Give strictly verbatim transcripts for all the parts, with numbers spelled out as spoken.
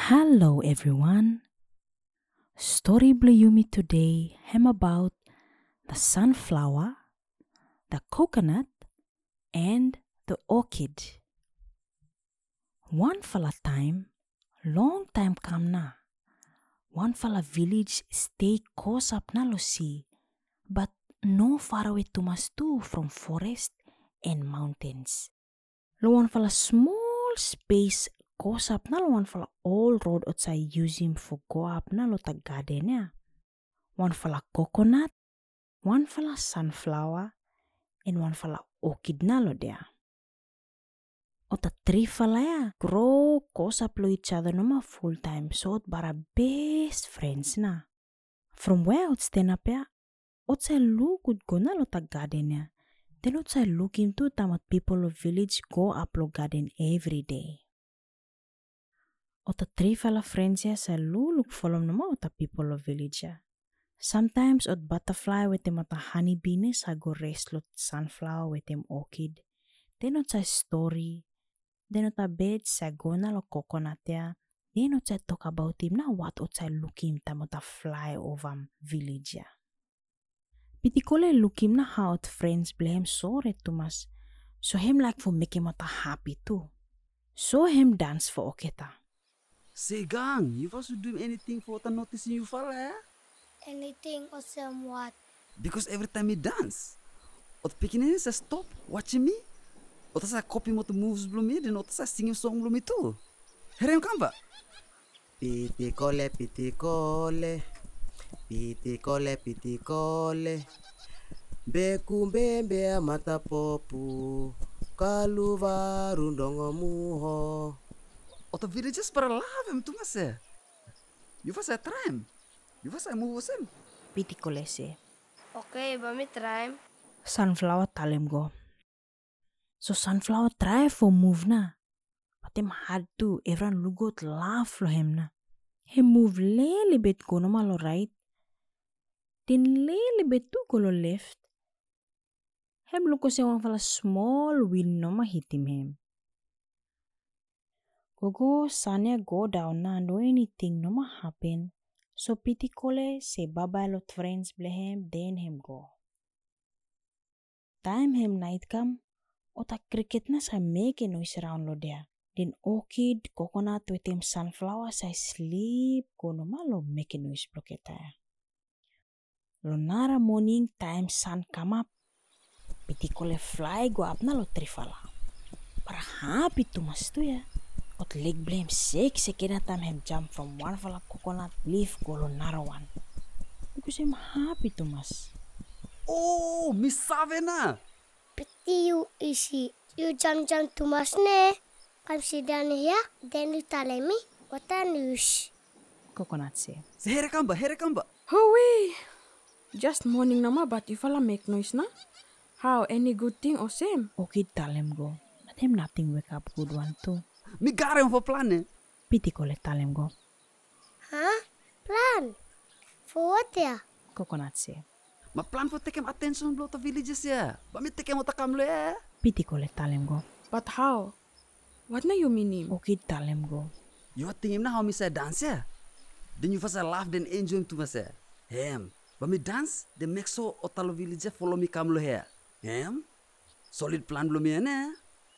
Hello everyone. Story Bluyumi today hem about the sunflower, the coconut, and the orchid. One fella time, long time come na. One fella village stay close up na lo sea, but no far away too much too from forest and mountains. Lo one fella small space goes up na lo one fella all road outside use him for go up na lo ta garden ya. One fella coconut, one fella sunflower, and one fella orchid na lo there. Ota three fella ya grow goes up lo each other no ma full time so ot bara best friends na. From where ot stand up ya, ot say look good go na lo ta garden ya. Then ot say look into tamat people of village go up lo garden every day. Ota three fella friends ya sa lu look follow no ma ota people of village ya. Sometimes ot butterfly with them ota honeybee ne sa go rest lot sunflower with them orchid. Then ot say story. Then ota bed sa go na lo coconut ya. Then ot say talk about him na what ot say look him tam ota fly over village ya. Pitikole look him na how ot friends blame so red Thomas. So him like for make him ota happy too. So him dance for oketa. Say gang, you also do anything for the noticing you fella, eh? Anything or somewhat. Because every time he dance, ot picking in say stop watching me. Ot sa copy mo the moves blow me, then ot sa singing song blow me too. Herem kamba. Pitikole, pitikole, pitikole, pitikole. Bekumbembe mata popu, kaluva rundongo muho. Ot the villagers para love him too much, eh? You was a try. You was a move him. Pitikole say. Okay, but me try. Sunflower talem go. So sunflower try for move na. But him hard to. Everyone look out laugh for him na. He move little bit go no malo right. Then little bit too go lo left. Him look say one fella small wind no ma hit him him. Go go Sanya go down na no anything no ma happen. So Pitikole say bye bye lot friends ble him then him go. Time him night come. Ota cricket na sa make a noise around lo there. Then orchid, coconut with him sunflower say sleep go no malo make a noise bloketa. Lo nara morning time sun come up. Pitikole fly go up na lo trifala. Para happy to mas tu ya. Ot leg blame sick sick na time him jump from one fala coconut leaf go lo nara one. Because him happy to mas. Oh, Miss Savena. Pity you isi. You jump jump too much ne. Come sit down here. Then you tell me what a news. Coconut say. Say here kamba, here kamba. Hooey! Just morning nama but you fella make noise na? How, any good thing or same? Orchid tell him go. But him nothing wake up good one too. Me got him for plan, eh? Pitikole tell him go. Huh? Plan? For what ya? Coconut say. My plan for take him attention blow to villages, yeah. But me take him ota kamlo, eh? Pitikole tell him go. But how? What na you mean him? Orchid tell him go. You are thinking now how me say dance, yeah? Then you first laugh, then enjoy him to myself. Him. But me dance, they make so otalo villager follow me kamlo here. Him? Solid plan blow me, eh?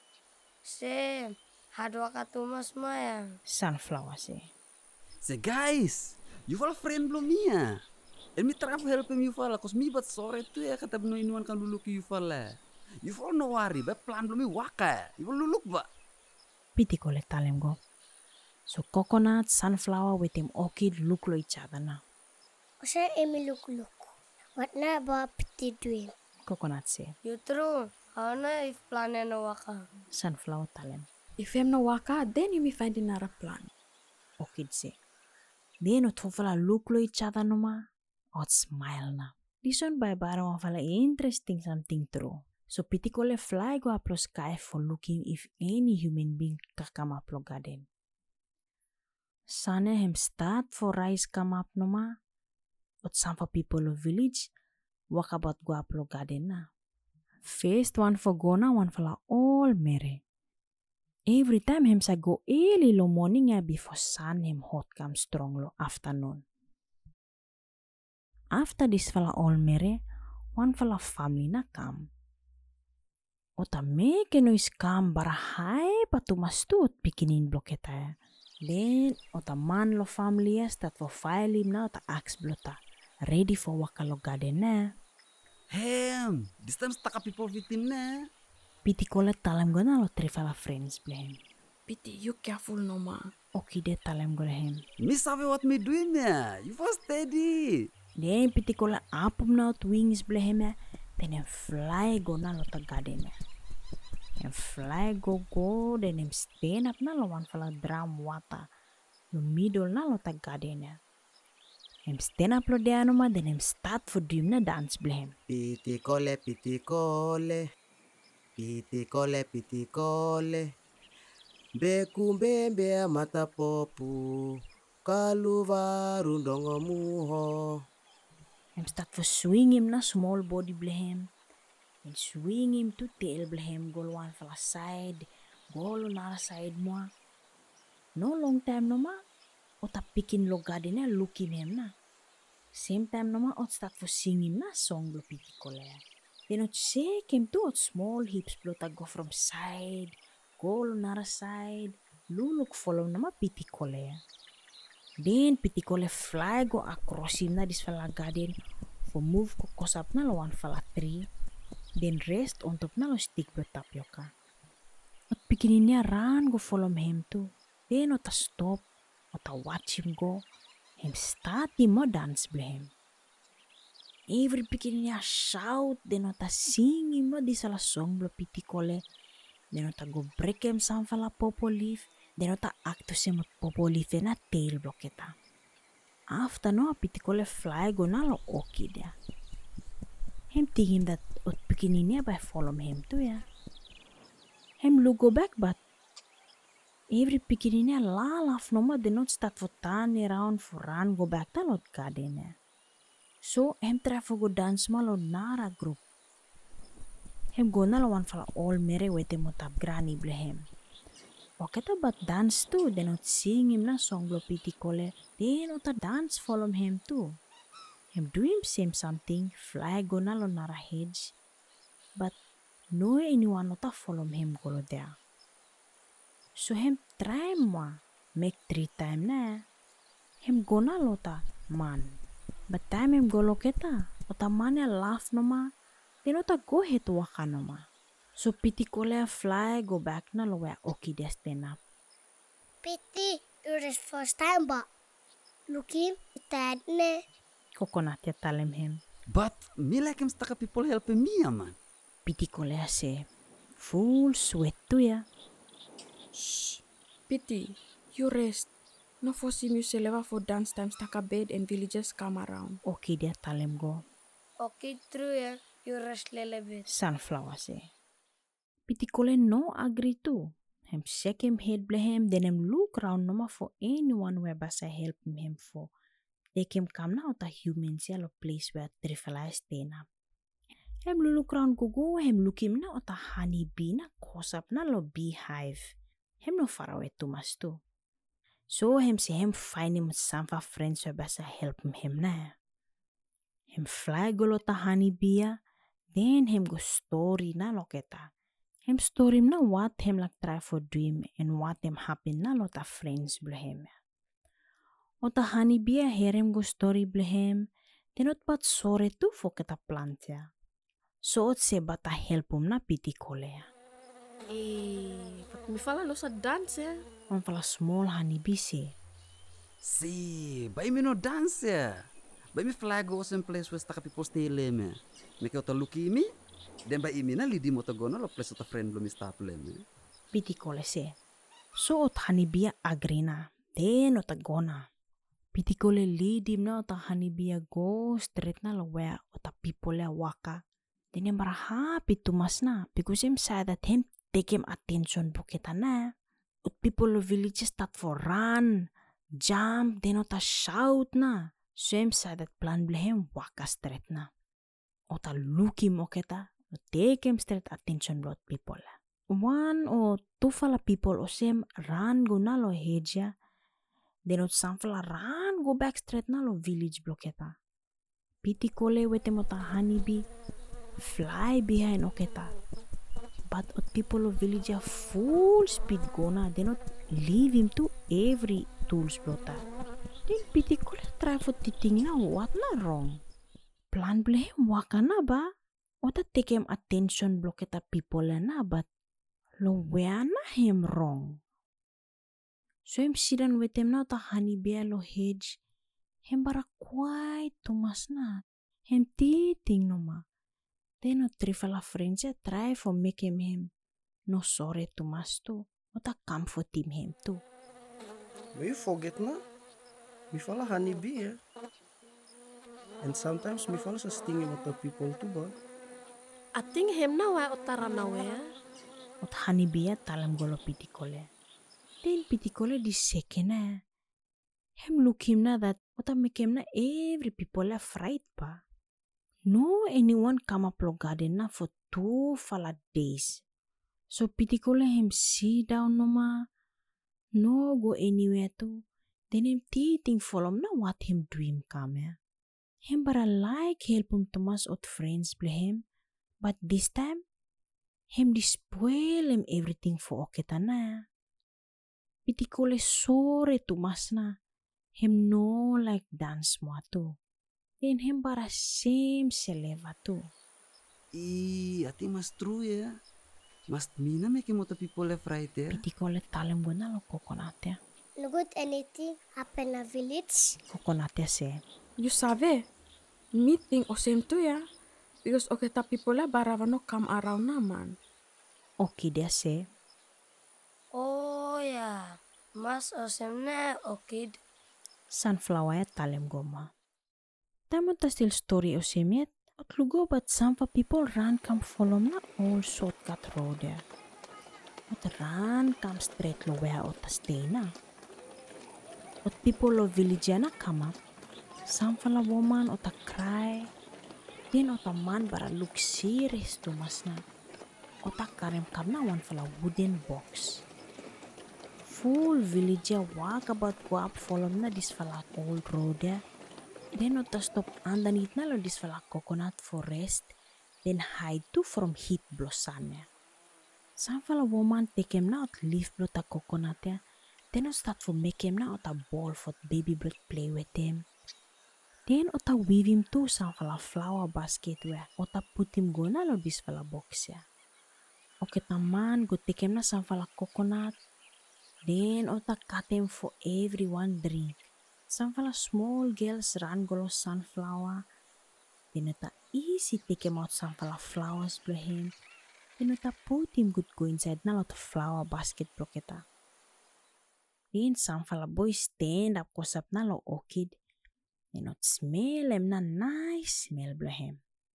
Same. Hadwa ka too much mo ya. Sunflower say. Say guys, you follow friend blow me, yeah? And me try to help him you follow, cause me but sorry too, ya kata no anyone can look you follow. You follow no worry, but plan blow me waka. You follow look ba? Pitikole tell him go. So coconut, sunflower with him orchid look lo each other now. Ose emi look look. What na ba pity doing? Coconut say. You true. How na if plan na waka? Sunflower tell him. If him no waka, then you may find another plan. Orchid say. Then ot fala look lo each other no ma. Ot smile na. This one by bara one fala interesting something true. So Pitikole fly go up lo sky for looking if any human being can come up lo garden. Sana him start for rise come up no ma. Ot some for people of village walk about go up lo garden na. First one for go na one fala all merry. Every time hem sa go early lo morning ya before sun hem hot come strong lo afternoon. After this fella all mere, one fella family na come. Ota make a noise come bara hai patu mastut pikinin bloketa ya. Then ota man lo family ya start for file him na ota axe blota. Ready for wakalo garden na. Hem, this time staka people victim na. Piti kola talam gona lo three fella friends blame. Pity, you careful no ma. Okay de talam gona him. Me sabe what me doing ya. You was steady. Then piti kola apum na out wings blame ya. Then him fly gona lo ta garden ya. Him fly go go then him stand up na lo one fella drum water. Lo middle na lo ta garden ya. Him stand up lo de anoma then him start for dream na dance blame. Piti kole, piti kole. Piti kole, piti kole. Beku mbembe mata popu. Kaluva rundongo muho. Him start for swing him na small body blame. And swing him to tail blame. Go one fella side. Go another side mo. No long time no ma. Ota pikin lo garden na looking him na. Same time no ma ot start for sing him na song lo piti kole. Then ot shake him to ot small hips blota go from side. Go another side. Luluk follow na ma piti kole. Then piti kole fly go across him na this fella garden. For move ko kosap na lo one fella tree. Then rest on top na lo stick blo tapioca. Ot pikinin niya run go follow him too. Then ota stop. Ota watch him go. Him start him mo dance blame. Every pikinin niya shout. Then ota sing him mo di sala song blo piti kole. Then ota go break him some fella popo leaf. Then ota acto sim popo leaf na tail bloketa. After no piti kole fly go na lo orchid ya. Him think him that ot pikinin niya by follow him too ya. Him look go back but every pikinin niya lalaf no ma they not start for turn around for run go back ta lot garden ya. So him try for go dance ma lo nara group. Him go na lo one fala all mere wete mo tab granny ble him. Waketa but dance too. They not sing him na song blo piti kole. They not a dance follow him too. Him do him same something. Fly go na lo nara hedge. But no anyone not a follow him go lo there. So him try ma make three time na. Him go na lo ta man. But time him go lo keta. Ota man ya laugh no ma. Then ota go hit waka no ma. So piti kole fly go back na lo where Oki de stand up. Pity, it is first time but look him, dad ne. Coconut ya tell him. But me like him staka people helping me, ya, man. Piti kole say full sweat too ya. Shh. Pity, you rest. No force him you say leva for dance time stack a bed and villagers come around. Oki de tell him go. Okay, true ya. You rest little bit. Sunflower say. Piti kole no agree too. Him shake him head ble him, then him look round no ma for anyone where basa help him, him for. Take him come now to humans yellow place where Trifala stand up. Him look round go go, him look him na ota honey bee na cause up na lo beehive. Him no far away too much too. So him say him find him some of friends where basa help him him na. Him fly go lo ta honey bee, then him go story na loketa. Him story him na what him like try for dream and what him happen na lot of friends ble him. Ota honey bee hear him go story ble him, then ot pat sorry too for kita plant ya. So ot se bata help him na piti kole ya. Eh, but me fala lo sa dance eh. On fala small honey bee say. See, by me no dance, ya. By me fly go some place where staka people stay le me. Make ota looky me. Then by me na lidi mo to go na lo place ota friend lo mi stop le me. Piti kole say. So ot honey bee agree na. Then ota go na. Piti kole lead him na ota honey bee go straight na lo where ota people ya waka. Then him bara happy to mas na because him said that him take him attention bukita na. Ut people of village start for run, jump, then ota shout na. So him said that plan ble him waka straight na. Ota look him oketa, take him straight attention blood people. one or two fala people osem run go na lo heja. Then ot some fala run go back straight na lo village bloketa. Piti kole wete mota honeybee fly behind oketa. But ot people of village are full speed go na. Then ot leave him to every tools blota. Then piti kole try for titing na what na wrong. Plan blame waka na ba? Ota take him attention bloketa people na but lo where na him wrong. So him sidan with him na ota honeybee lo hedge. Him bara quite tumas na. Him titing no ma. Then ot three fala friends ya try for make him him no sorry tumas tu. Ota comfort him him too. But you forget na? Me fala honeybee eh? And sometimes me fala sa stinging other people too ba? I think him na wa otara na wa. Ot honeybee ya talam golo pitikole. Then pitikole di second na. Him look him na that ota make him na every people are fright pa. No anyone come up lo garden na for two fala days. So pitikole him sit down no ma. No go anywhere too. Then him think follow na what him dream come ya. Him bara like help him Thomas ot friends play him. But this time, him di spoil him everything for oketa na. Pitikole sorry Thomas na. Him no like dance mo to. Then him bara same seleva too. I ati mas true ya. Mas mina make mota people left right there. Pitikole talem go na lo coconut ya. Lugut anything happen na village? Coconut ya se. You sabe? Meeting o same to ya. Because oketa people la bara no come around naman. Okay dia se. Oh ya, mas osem na okid. Sunflower ya talem go ma. Tamo ta still story o same yet. Ot lugo but some fa people run come follow na all shortcut road ya. Ot run come straight lo where ot stay na. Ot people of village ya na come up. Some fala woman ot cry. Then ot a man bara look serious to mas na. Ot a karem kam na one fala wooden box. Full village ya walk about go up follow na this fala old road ya. Then ot a stop underneath na lo this fala coconut forest. Then hide too from heat blossom ya. Some fala woman take him na ot leaf blow ta coconut ya. Then ot start for make him na ot a ball for baby bird play with him. Then ota weave him to some fala flower basket where ota put him go na lo this fala box ya. Okay taman go take him na some fala coconut. Then ota cut him for everyone drink. Some fala small girls run go lo sunflower. Then ota easy take him out some fala flowers for him. Then ota put him good go inside na lo to flower basket bloketa. Then some fala boys stand up kosap na lo orchid. Then ot smell him na nice smell blah him.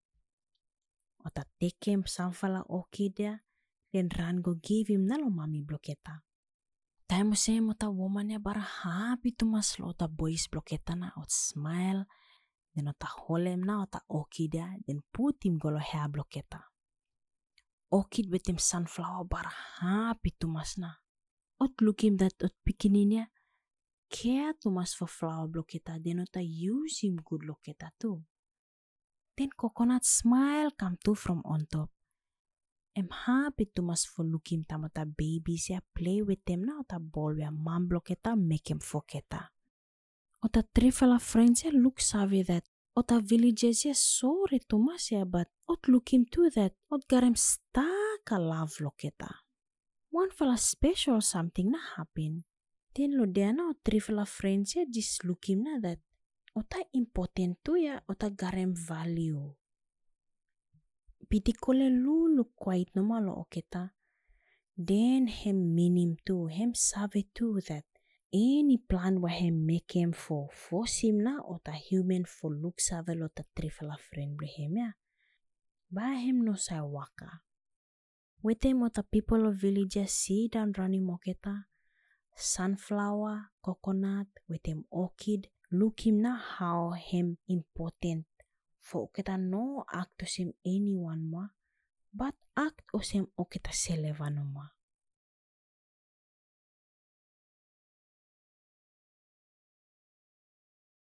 Ota take him some fala orchid ya. Then run go give him na lo mami bloketa. Time mo say mo ta woman ya bara happy to mas lo ota boys bloketa na ot smile. Then ota hold him na ota orchid ya. Then put him go lo hair bloketa. Orchid with him sunflower bara happy to mas na. Ot look him that ot pikinin ya. Care to mas for flower bloketa, then ota use him good loketa too. Then coconut smile come too from on top. I'm happy to mas for look him tamata babies ya play with them na ota ball ya mom bloketa make him foketa. Ota three fala friends ya look savvy that ota villages ya sorry to mas ya but ot look him too that ot got him stuck a love loketa. One fala special something na happen. Then lo dia na three fala friends ya just look him na that ota important tu ya ota garem value. Pitikole lu look quite normal lo oketa. Then him mean him too. Him savvy too that any plan where him make him for force him na ota human for look savvy lo ta three fala friend ble him ya. Ba him no say waka. With him ota people of village ya see down running moketa. Sunflower, coconut, with him orchid. Look him na how him important. For oketa no act to him anyone ma. But act osem o kita seleva noma.